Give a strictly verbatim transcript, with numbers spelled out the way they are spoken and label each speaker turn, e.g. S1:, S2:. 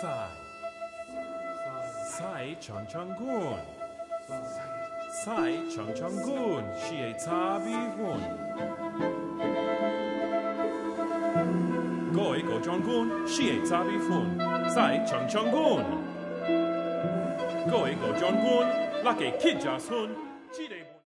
S1: 赛赛长长棍，赛长长棍是会差比棍，各位各长棍是会差比棍，赛长长棍，各位各长棍那个乞家村。